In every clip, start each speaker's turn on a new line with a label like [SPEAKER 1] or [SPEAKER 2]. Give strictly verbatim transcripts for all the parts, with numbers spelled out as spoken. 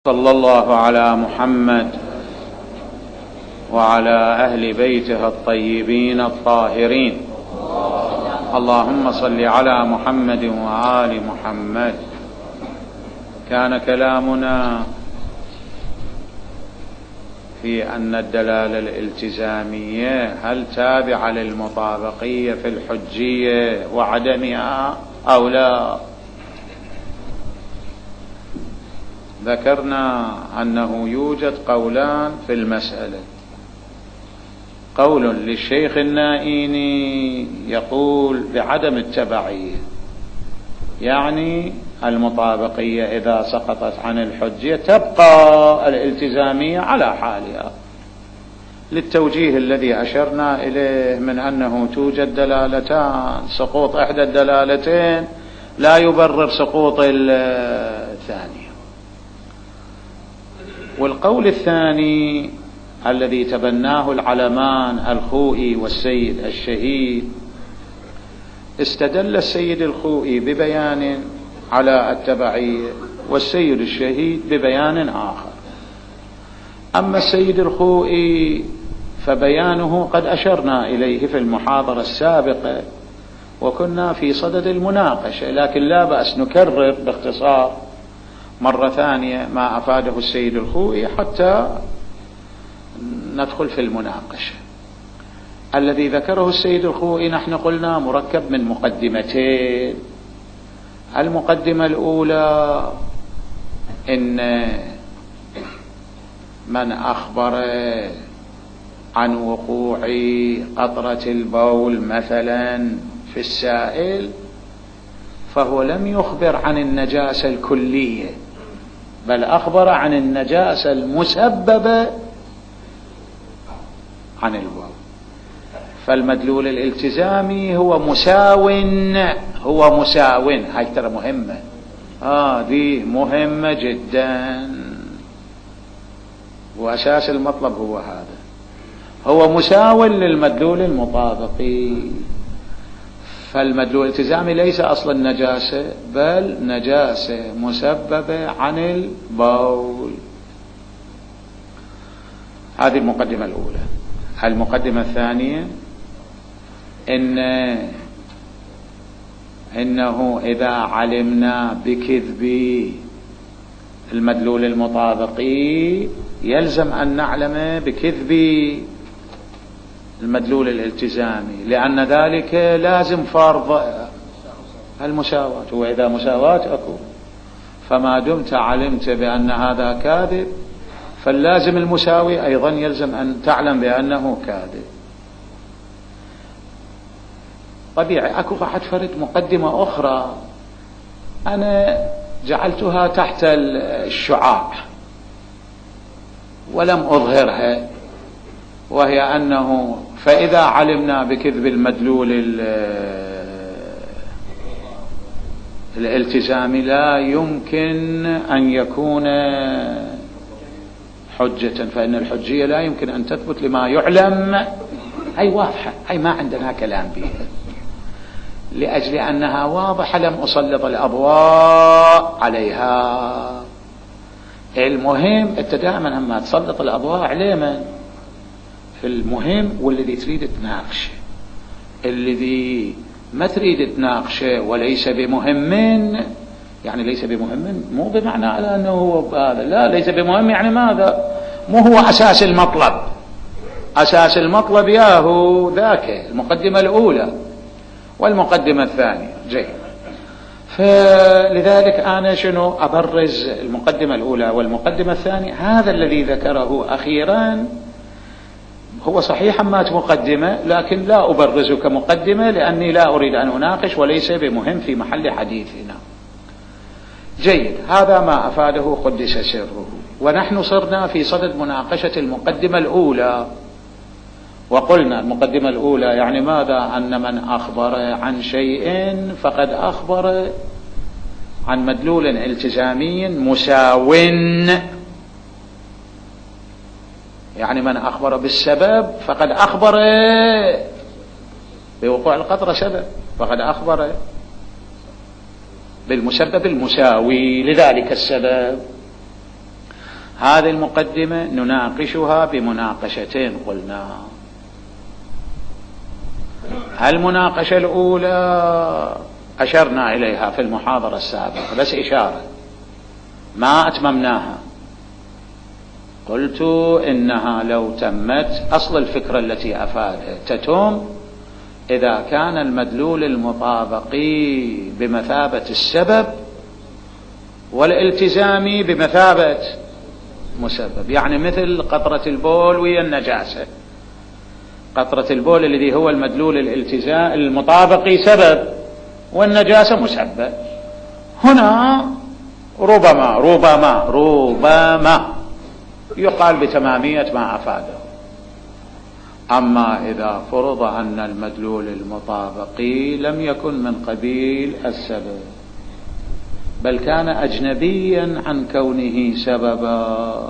[SPEAKER 1] صلى الله على محمد وعلى أهل بيته الطيبين الطاهرين. اللهم صل على محمد وآل محمد. كان كلامنا في أن الدلالة الالتزامية هل تابعة للمطابقية في الحجية وعدمها أو لا. ذكرنا أنه يوجد قولان في المسألة. قول للشيخ النائيني يقول بعدم التبعية، يعني المطابقية إذا سقطت عن الحجية تبقى الالتزامية على حالها، للتوجيه الذي أشرنا إليه من أنه توجد دلالتان، سقوط إحدى الدلالتين لا يبرر سقوط الثانية. والقول الثاني الذي تبناه العلمان الخوئي والسيد الشهيد، استدل السيد الخوئي ببيان على التبعية والسيد الشهيد ببيان آخر. أما السيد الخوئي فبيانه قد أشرنا إليه في المحاضرة السابقة وكنا في صدد المناقشة، لكن لا بأس نكرر باختصار مرة ثانية ما أفاده السيد الخوئي حتى ندخل في المناقشة. الذي ذكره السيد الخوئي نحن قلنا مركب من مقدمتين. المقدمة الأولى إن من أخبر عن وقوع قطرة البول مثلا في السائل فهو لم يخبر عن النجاسة الكلية، بل أخبر عن النجاسة المسببة عن البول. فالمدلول الالتزامي هو مساو، هو مساو. هاي ترى مهمة، آه دي مهمة جدا، وأساس المطلب هو هذا، هو مساو للمدلول المطابقي. فالمدلول الالتزامي ليس أصلا نجاسة، بل نجاسة مسببة عن البول. هذه المقدمة الأولى. المقدمة الثانية إن إنه إذا علمنا بكذب المدلول المطابقي يلزم أن نعلم بكذب المدلول الالتزامي، لأن ذلك لازم فرض المساواة، وإذا مساواة أكو، فما دمت علمت بأن هذا كاذب فاللازم المساوي أيضا يلزم أن تعلم بأنه كاذب. طبيعي أكو واحد فرد مقدمة أخرى أنا جعلتها تحت الشعاع ولم أظهرها، وهي أنه فإذا علمنا بكذب المدلول الالتزامي لا يمكن أن يكون حجة، فإن الحجية لا يمكن أن تثبت لما يعلم. هي واضحة، هي ما عندنا كلام بها، لأجل أنها واضحة لم أسلط الأضواء عليها. المهم أنت دائما لما تسلط الأضواء عليه من في المهم والذي تريد تناقشه، الذي ما تريد تناقشه وليس بمهم، يعني ليس بمهم مو بمعنى على أنه هو هذا، لا، ليس بمهم يعني ماذا؟ مو هو أساس المطلب. أساس المطلب ياهو ذاك المقدمة الأولى والمقدمة الثانية. جيد. فلذلك أنا شنو أبرز المقدمة الأولى والمقدمة الثانية. هذا الذي ذكره أخيرا هو صحيح مات مقدمة، لكن لا أبرزه كمقدمة لأني لا أريد أن أناقش وليس بمهم في محل حديثنا. جيد. هذا ما أفاده قدس سره. ونحن صرنا في صدد مناقشة المقدمة الأولى، وقلنا المقدمة الأولى يعني ماذا؟ أن من أخبر عن شيء فقد أخبر عن مدلول التزامي مساو، يعني من أخبر بالسبب فقد أخبر بوقوع القطرة سبب، فقد أخبر بالمسبب المساوي لذلك السبب. هذه المقدمة نناقشها بمناقشتين قلنا. المناقشة الأولى أشرنا إليها في المحاضرة السابقة بس إشارة ما أتممناها. قلت إنها لو تمت أصل الفكرة التي أفادها تتم إذا كان المدلول المطابقي بمثابة السبب والالتزامي بمثابة مسبب. يعني مثل قطرة البول ويا النجاسة. قطرة البول الذي هو المدلول الالتزام المطابقي سبب والنجاسة مسبب. هنا ربما ربما ربما يقال بتمامية ما أفاده. أما إذا فرض أن المدلول المطابقي لم يكن من قبيل السبب بل كان أجنبيا عن كونه سببا،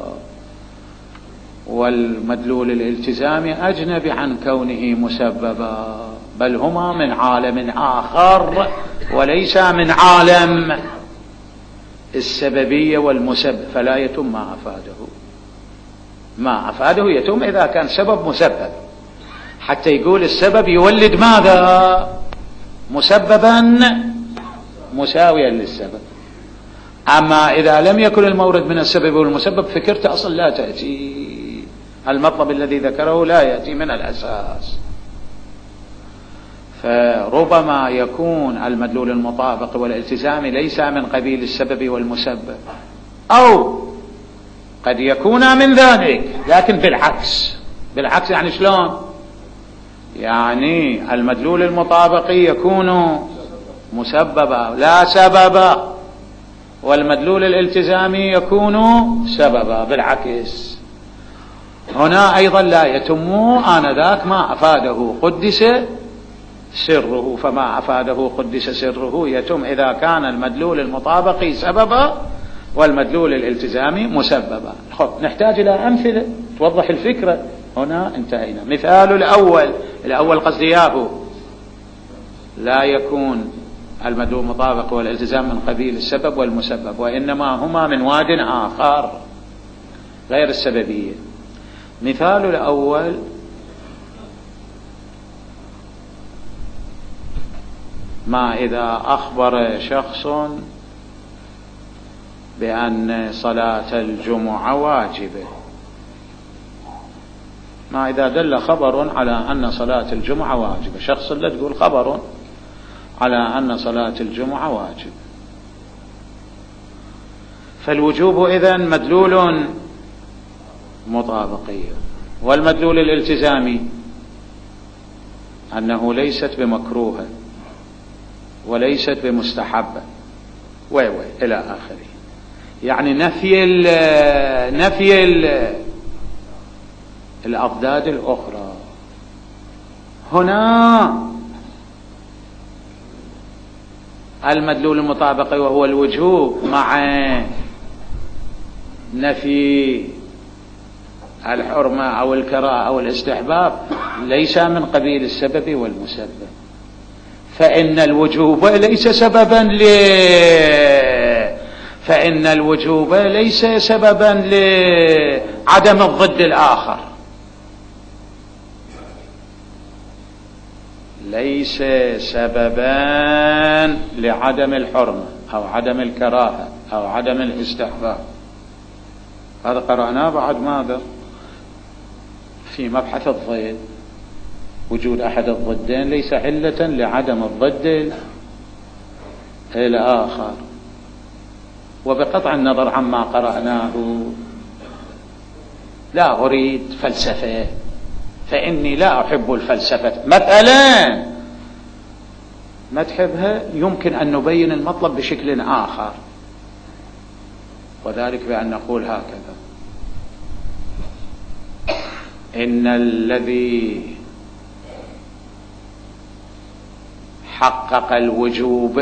[SPEAKER 1] والمدلول الالتزامي أجنبي عن كونه مسببا، بل هما من عالم آخر وليس من عالم السببية والمسبب، فلا يتم ما أفاده. ما أفاده يتم إذا كان سبب مسبب، حتى يقول السبب يولد ماذا؟ مسببا مساويا للسبب. أما إذا لم يكن المورد من السبب والمسبب فكرته أصلا لا تأتي، المطلب الذي ذكره لا يأتي من الأساس. فربما يكون المدلول المطابق والالتزامي ليس من قبيل السبب والمسبب، أو قد يكون من ذلك لكن بالعكس. بالعكس يعني شلون؟ يعني المدلول المطابقي يكون مسببا لا سببا، والمدلول الالتزامي يكون سببا بالعكس. هنا أيضا لا يتم آنذاك ما أفاده قدس سره، فما أفاده قدس سره يتم إذا كان المدلول المطابقي سببا والمدلول الالتزامي مسببا. خب نحتاج إلى أمثلة توضح الفكرة. هنا انتهينا. مثال الأول الأول قصدياه لا يكون المدلول المطابق والالتزام من قبيل السبب والمسبب، وإنما هما من واد آخر غير السببية. مثال الأول ما إذا أخبر شخص بأن صلاة الجمعة واجبة، ما إذا دل خبر على أن صلاة الجمعة واجبة، شخص لا تقول خبر على أن صلاة الجمعة واجبة، فالوجوب إذن مدلول مطابقي، والمدلول الالتزامي أنه ليست بمكروهة وليست بمستحبة وي وي إلى آخره. يعني نفي ال نفي ال الأضداد الأخرى. هنا المدلول المطابقي وهو الوجوب مع نفي الحرمة أو الكراهة أو الاستحباب ليس من قبيل السبب والمسبب، فإن الوجوب ليس سببا ل فإن الوجوب ليس سببا لعدم الضد الآخر، ليس سببا لعدم الحرمة أو عدم الكراهة أو عدم الاستحباب. هذا قرأناه بعد ماذا في مبحث الضد. وجود أحد الضدين ليس علة لعدم الضد الآخر. وبقطع النظر عما قرأناه لا أريد فلسفة، فإني لا أحب الفلسفة مثلا، ما تحبها يمكن أن نبين المطلب بشكل آخر، وذلك بأن نقول هكذا: إن الذي حقق الوجوب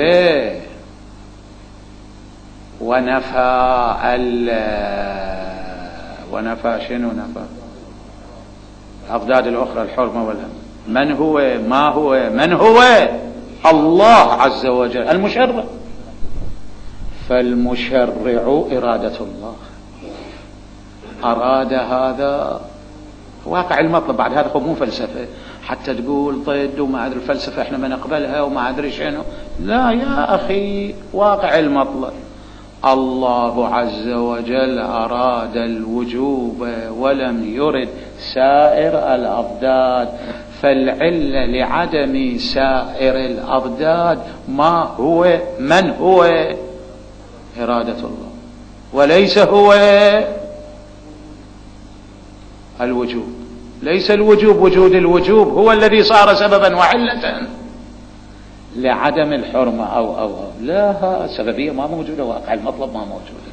[SPEAKER 1] ونفى ال ونفى شنو نفى الأضداد الأخرى الحرمة والهم، من هو ما هو من هو الله عز وجل المشرع، فالمشرع إرادة الله. أراد هذا واقع المطلب. بعد هذا مو فلسفة حتى تقول ضد وما أدري الفلسفة إحنا ما نقبلها وما أدري شنو. لا يا أخي، واقع المطلب الله عز وجل أراد الوجوب ولم يرد سائر الأضداد، فالعلة لعدم سائر الأضداد ما هو من هو إرادة الله، وليس هو الوجوب. ليس الوجوب وجود الوجوب هو الذي صار سببا وعلة لعدم الحرمة أو أو, أو. لا، السببية ما موجودة، واقع المطلب ما موجودة.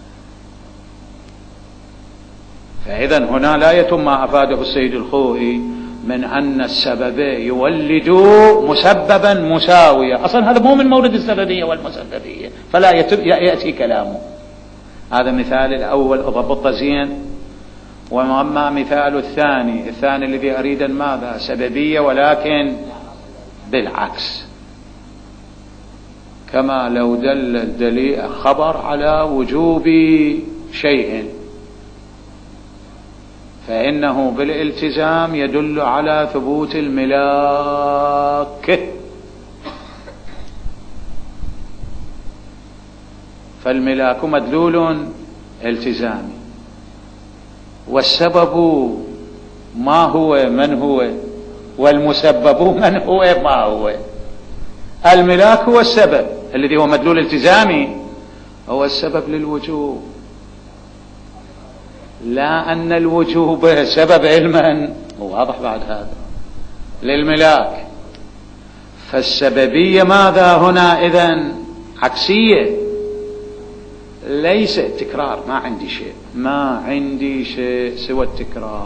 [SPEAKER 1] فإذا هنا لا يتم ما أفاده السيد الخوئي من أن السبب يولد مسببا مساويا. أصلا هذا مو من مورد السببية والمسببية، فلا يأتي كلامه. هذا مثال الأول أضبط زين. وأما مثال الثاني الثاني الذي أريد ماذا؟ سببية ولكن بالعكس، كما لو دل الدليل خبر على وجوب شيء فإنه بالالتزام يدل على ثبوت الملاك، فالملاك مدلول التزامي، والسبب ما هو من هو، والمسبب من هو ما هو. الملاك هو السبب الذي هو مدلول التزامي، هو السبب للوجوب، لا أن الوجوب سبب علما. واضح بعد هذا للملاك. فالسببية ماذا هنا إذن؟ عكسية، ليس تكرار. ما عندي شيء، ما عندي شيء سوى التكرار.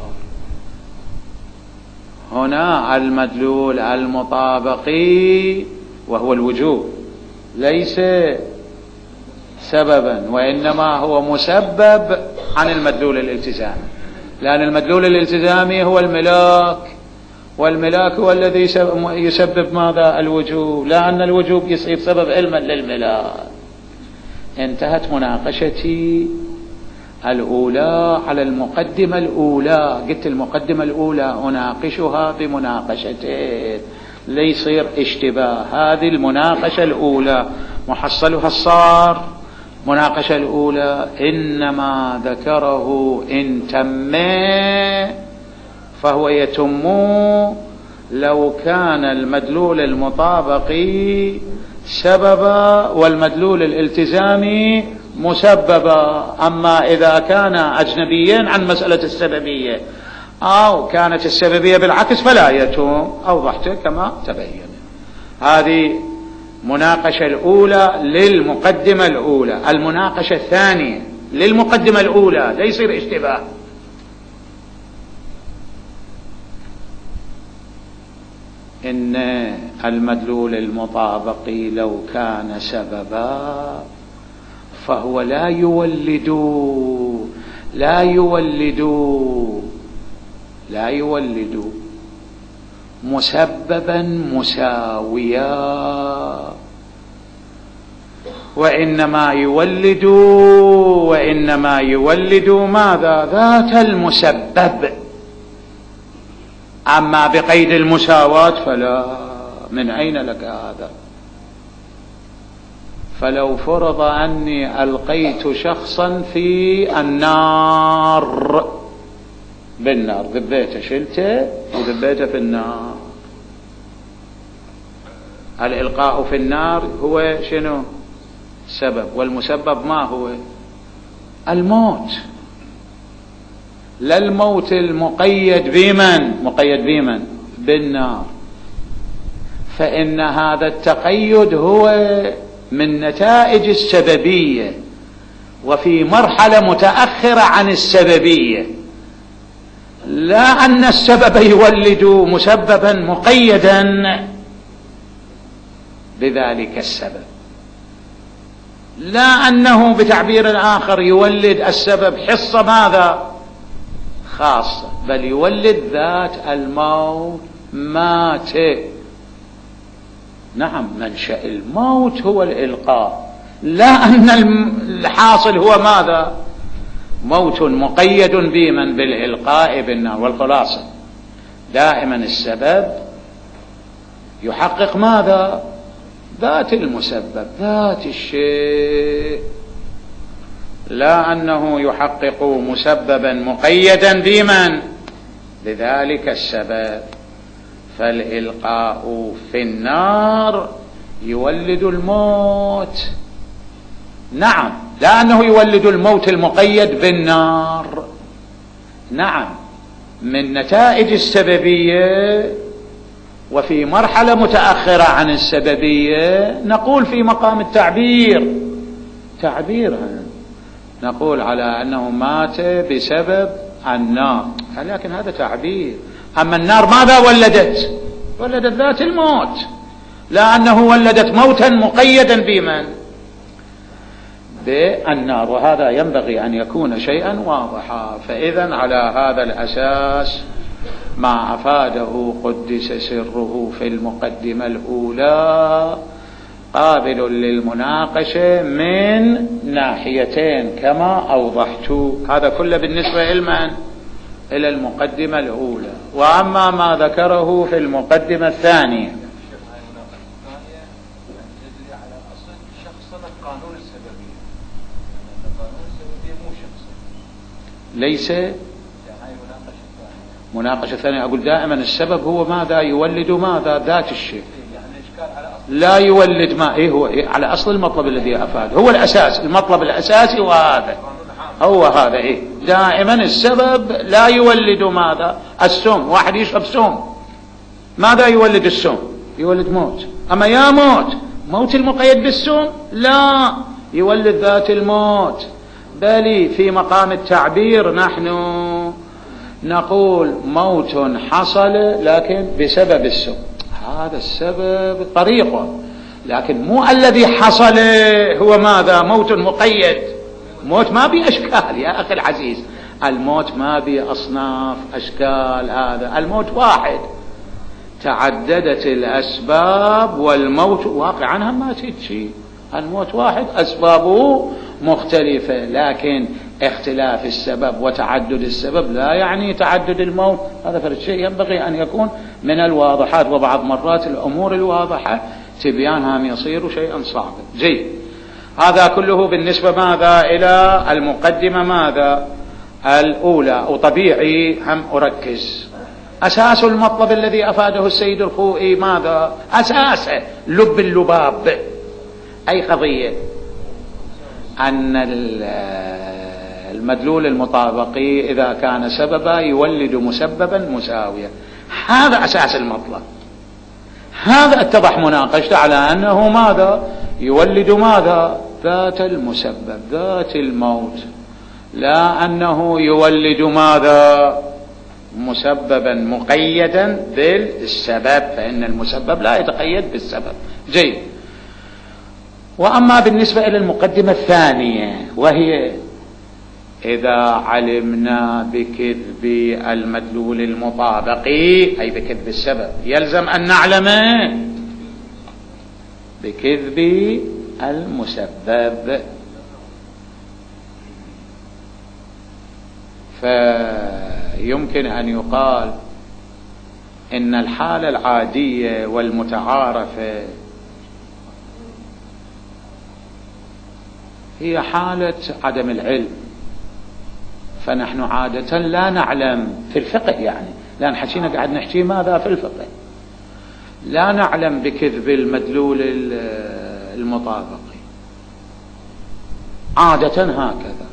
[SPEAKER 1] هنا المدلول المطابقي وهو الوجوب ليس سببا، وإنما هو مسبب عن المدلول الالتزامي، لأن المدلول الالتزامي هو الملاك، والملاك هو الذي يسبب ماذا؟ الوجوب، لأن الوجوب يصير سبب علما للملاك. انتهت مناقشتي الأولى على المقدمة الأولى. قلت المقدمة الأولى أناقشها بمناقشتين ليصير اشتباه. هذه المناقشة الأولى محصلها الصار مناقشة الأولى إنما ذكره إن تم فهو يتم لو كان المدلول المطابقي سببا والمدلول الالتزامي مسببا. أما إذا كان أجنبيا عن مسألة السببية أو كانت السببية بالعكس فلا يتم. أوضحت كما تبين. هذه مناقشة الأولى للمقدمة الأولى. المناقشة الثانية للمقدمة الأولى ليصير اشتباه. إن المدلول المطابقي لو كان سببا فهو لا يولد لا يولد لا يولد مسببا مساويا، وإنما يولد وإنما يولد ماذا؟ ذات المسبب. أما بقيد المساواة فلا. من أين لك هذا؟ فلو فرض أني ألقيت شخصا في النار بالنار، ذبيته شلته وذبيته في النار. الإلقاء في النار هو شنو؟ سبب، والمسبب ما هو؟ الموت. لا الموت المقيد بمن؟ مقيد بمن؟ بالنار. فإن هذا التقيد هو من نتائج السببية وفي مرحلة متأخرة عن السببية، لا أن السبب يولد مسببا مقيدا بذلك السبب، لا أنه بتعبير آخر يولد السبب حصة ماذا؟ خاصة، بل يولد ذات الموت. مات. نعم، منشأ الموت هو الإلقاء، لا أن الحاصل هو ماذا؟ موت مقيد بمن بالإلقاء بالنار. والخلاصة دائما السبب يحقق ماذا؟ ذات المسبب، ذات الشيء، لا أنه يحقق مسببا مقيدا بمن بذلك السبب. فالإلقاء في النار يولد الموت، نعم، لا أنه يولد الموت المقيد بالنار، نعم، من نتائج السببية. وفي مرحلة متأخرة عن السببية نقول في مقام التعبير، تعبير نقول على أنه مات بسبب النار، لكن هذا تعبير. أما النار ماذا ولدت؟ ولدت ذات الموت، لا أنه ولدت موتا مقيدا بمن؟ بالنار. وهذا ينبغي أن يكون شيئا واضحا. فإذا على هذا الأساس ما أفاده قدس سره في المقدمة الأولى قابل للمناقشة من ناحيتين كما أوضحت. هذا كله بالنسبة إلى إلى المقدمة الأولى. وأما ما ذكره في المقدمة الثانية ليس مناقشة ثانية. أقول دائما السبب هو ماذا يولد ماذا؟ ذات الشيء، لا يولد ما إيه هو إيه على أصل المطلب الذي أفاد، هو الأساس، المطلب الأساسي وهذا هو هذا إيه دائما السبب لا يولد ماذا؟ السم. واحد يشرب سم، ماذا يولد السم؟ يولد موت. أما يا موت موت المقيد بالسم؟ لا، يولد ذات الموت. بل في مقام التعبير نحن نقول موت حصل لكن بسبب السم، هذا السبب طريقه، لكن مو الذي حصل هو ماذا؟ موت مقيد. موت ما بي أشكال يا أخي العزيز، الموت ما بي أصناف أشكال، هذا الموت واحد، تعددت الأسباب والموت واقعا ما تجي، الموت واحد أسبابه مختلفة، لكن اختلاف السبب وتعدد السبب لا يعني تعدد الموت. هذا فرد شيء ينبغي أن يكون من الواضحات، وبعض مرات الأمور الواضحة تبيانها يصير شيئا صعبا. جيد، هذا كله بالنسبة ماذا؟ إلى المقدمة ماذا؟ الأولى. وطبيعي هم أركز أساس المطلب الذي أفاده السيد الخوئي ماذا؟ أساسه لب اللباب أي قضية أن المدلول المطابقي إذا كان سببا يولد مسببا مساويا، هذا أساس المطلب. هذا اتضح مناقشته على أنه ماذا؟ يولد ماذا؟ ذات المسبب، ذات الموت، لا أنه يولد ماذا؟ مسببا مقيدا بالسبب، فإن المسبب لا يتقيد بالسبب. جيد. وأما بالنسبة إلى المقدمة الثانية وهي إذا علمنا بكذب المدلول المطابقي أي بكذب السبب يلزم أن نعلم بكذب المسبب. فيمكن أن يقال إن الحالة العادية والمتعارفة هي حالة عدم العلم، فنحن عادة لا نعلم في الفقه، يعني لأن حكينا قاعد نحكي ماذا في الفقه، لا نعلم بكذب المدلول المطابقي عادة هكذا،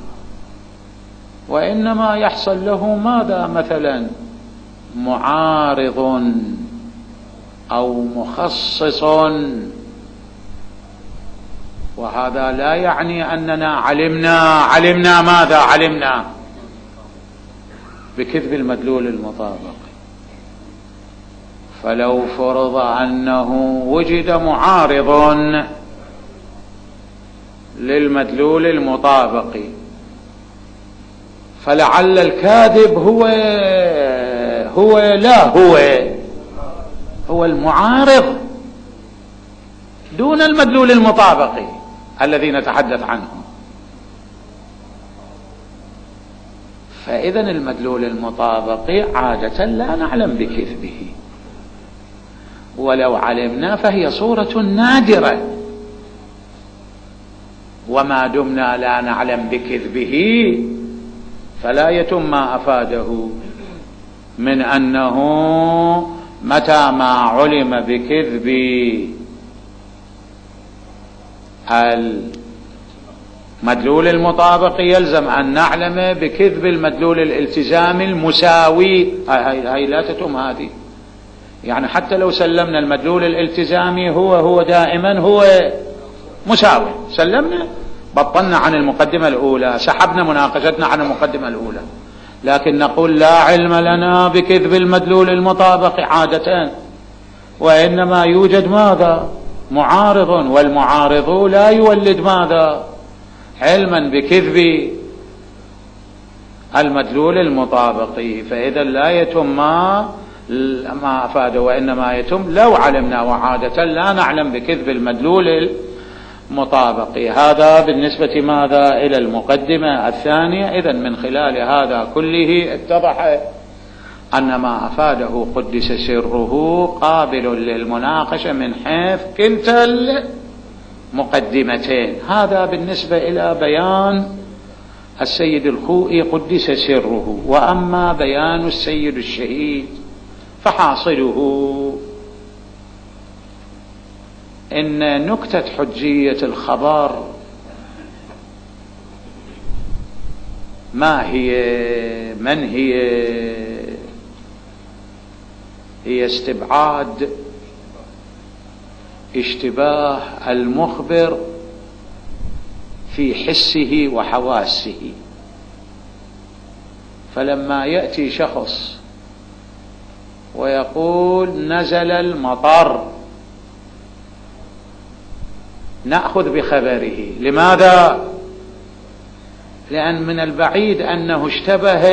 [SPEAKER 1] وإنما يحصل له ماذا؟ مثلا معارض أو مخصص، وهذا لا يعني أننا علمنا علمنا ماذا؟ علمنا بكذب المدلول المطابقي. فلو فرض أنه وجد معارض للمدلول المطابقي فلعل الكاذب هو هو لا هو هو المعارض دون المدلول المطابقي الذي نتحدث عنه. فإذا المدلول المطابقي عادة لا نعلم بكذبه، ولو علمنا فهي صورة نادرة، وما دمنا لا نعلم بكذبه فلا يتم ما أفاده من أنه متى ما علم بكذب المدلول المطابق يلزم أن نعلم بكذب المدلول الالتزامي المساوي. هاي لا تتم هذه، يعني حتى لو سلمنا المدلول الالتزامي هو هو دائما هو مساوي، سلمنا بطلنا عن المقدمة الأولى، سحبنا مناقشتنا عن المقدمة الأولى، لكن نقول لا علم لنا بكذب المدلول المطابق عادة، وإنما يوجد ماذا؟ معارض، والمعارض لا يولد ماذا؟ علما بكذب المدلول المطابق. فإذا لا يتم ما ما أفاده، وإنما يتم لو علمنا، وعادة لا نعلم بكذب المدلول المطابق. هذا بالنسبة ماذا؟ إلى المقدمة الثانية. إذن من خلال هذا كله اتضح أن ما أفاده قدس سره قابل للمناقشة من حيث كلتا المقدمتين. هذا بالنسبة إلى بيان السيد الخوئي قدس سره. وأما بيان السيد الشهيد فحاصله إن نكتة حجية الخبر ما هي؟ من هي؟ هي استبعاد اشتباه المخبر في حسه وحواسه. فلما يأتي شخص ويقول نزل المطر نأخذ بخبره. لماذا؟ لأن من البعيد أنه اشتبه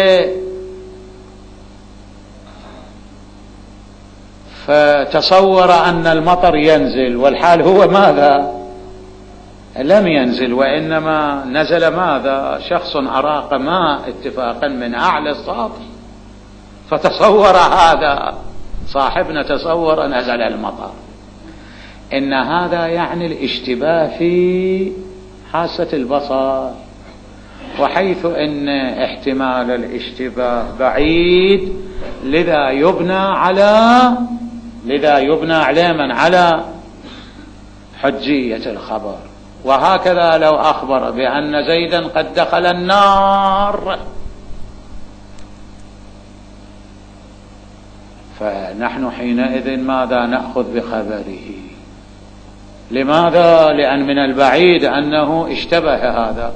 [SPEAKER 1] فتصور أن المطر ينزل، والحال هو ماذا؟ لم ينزل، وإنما نزل ماذا؟ شخص أراق ماء اتفاقا من أعلى السطح، فتصور هذا صاحبنا تصور نزل المطر. إن هذا يعني الاشتباه في حاسة البصر، وحيث إن احتمال الاشتباه بعيد لذا يبنى على لذا يبنى علما على حجية الخبر. وهكذا لو أخبر بأن زيدا قد دخل النار فنحن حينئذ ماذا؟ نأخذ بخبره. لماذا؟ لأن من البعيد أنه اشتبه هذا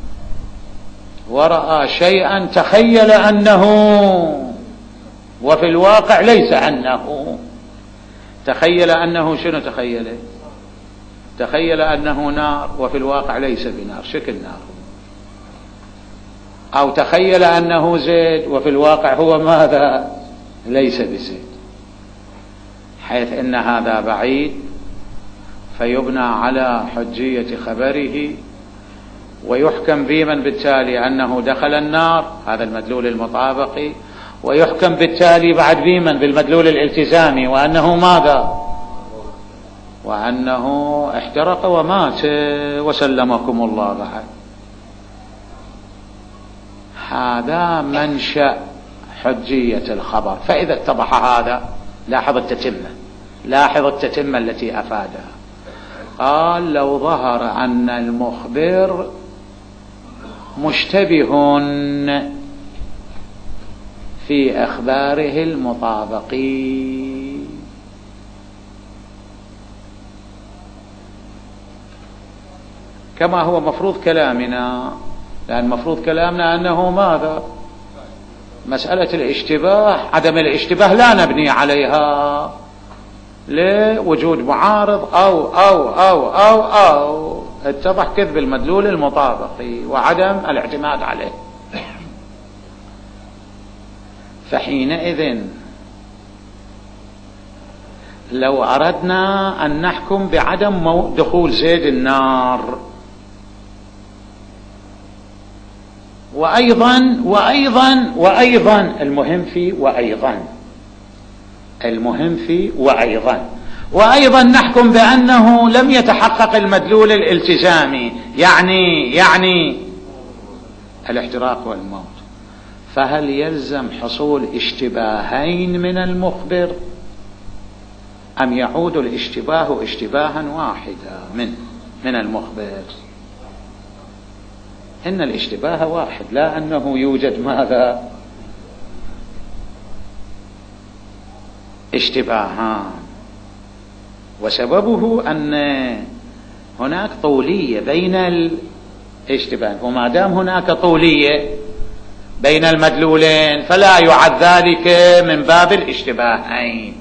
[SPEAKER 1] ورأى شيئا تخيل أنه، وفي الواقع ليس أنه. تخيل أنه شنو؟ تخيل تخيل أنه نار، وفي الواقع ليس بنار، شكل نار. أو تخيل أنه زيد، وفي الواقع هو ماذا؟ ليس بزيد. حيث إن هذا بعيد فيبنى على حجية خبره، ويحكم بمن بالتالي أنه دخل النار، هذا المدلول المطابقي، ويحكم بالتالي بعد بمن؟ بالمدلول الالتزامي، وأنه ماذا؟ وأنه احترق ومات وسلمكم الله بعد. هذا منشأ حجية الخبر. فإذا اتضح هذا، لاحظ التتمة لاحظ التتمة التي أفادها. قال لو ظهر أن المخبر مشتبه في أخباره المطابقين، كما هو مفروض كلامنا، لأن مفروض كلامنا أنه ماذا؟ مسألة الاشتباه، عدم الاشتباه لا نبني عليها لوجود معارض أو أو أو أو أو اتضح كذب المدلول المطابقي وعدم الاعتماد عليه. فحينئذ لو أردنا أن نحكم بعدم دخول زيد النار وأيضا وأيضا وأيضا المهم في وأيضا المهم في وأيضا وأيضا نحكم بأنه لم يتحقق المدلول الالتزامي، يعني يعني الاحتراق والموت، فهل يلزم حصول اشتباهين من المخبر أم يعود الاشتباه اشتباها واحدا من من المخبر؟ إن الاشتباه واحد، لا أنه يوجد ماذا اشتباهان، وسببه أن هناك طولية بين الاشتباه، وما دام هناك طولية بين المدلولين فلا يعد ذلك من باب الاشتباهين.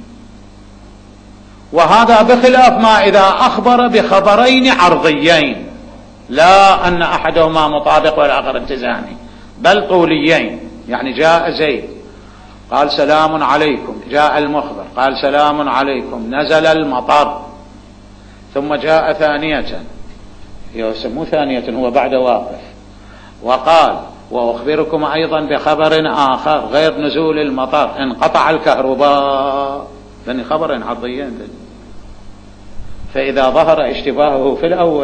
[SPEAKER 1] وهذا بخلاف ما إذا أخبر بخبرين عرضيين، لا أن أحدهما مطابق والآخر التزامي، بل طوليين، يعني جاء زيد قال سلام عليكم، جاء المخبر قال سلام عليكم، نزل المطر، ثم جاء ثانية، يسموه ثانية هو بعد واقف، وقال وأخبركم أيضا بخبر آخر غير نزول المطر، انقطع الكهرباء، لأن خبرين عرضيين. فإذا ظهر اشتباهه في الأول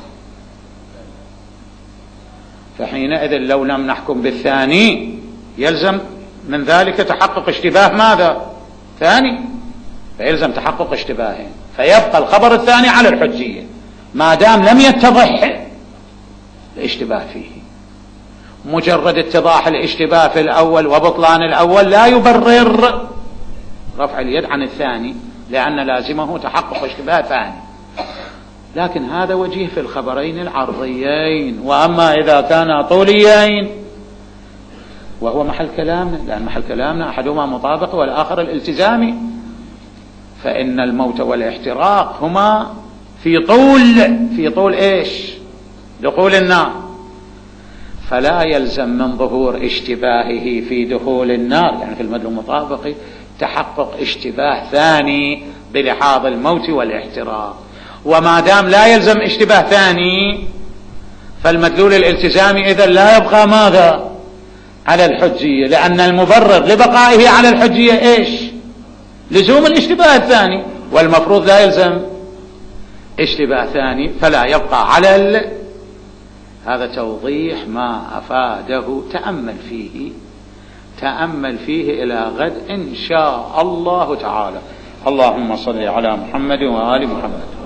[SPEAKER 1] فحينئذ لو لم نحكم بالثاني يلزم من ذلك تحقق اشتباه ماذا ثاني، فيلزم تحقق اشتباهين، فيبقى الخبر الثاني على الحجية ما دام لم يتضح الاشتباه فيه. مجرد اتضاح الاشتباه في الأول وبطلان الأول لا يبرر رفع اليد عن الثاني، لأن لازمه تحقق اشتباه ثاني. لكن هذا وجيه في الخبرين العرضيين. وأما إذا كانا طوليين وهو محل كلامنا، لأن محل كلامنا أحدهما مطابق والآخر الالتزامي، فإن الموت والاحتراق هما في طول في طول إيش دخول النار، فلا يلزم من ظهور اشتباهه في دخول النار، يعني في المدلول المطابق تحقق اشتباه ثاني بلحاظ الموت والاحتراق. وما دام لا يلزم اشتباه ثاني فالمدلول الالتزامي إذن لا يبقى ماذا على الحجية، لأن المبرر لبقائه على الحجية إيش لزوم الاشتباه الثاني، والمفروض لا يلزم اشتباه ثاني فلا يبقى على ال... هذا توضيح ما أفاده. تأمل فيه تأمل فيه إلى غد إن شاء الله تعالى. اللهم صل على محمد وآل محمد.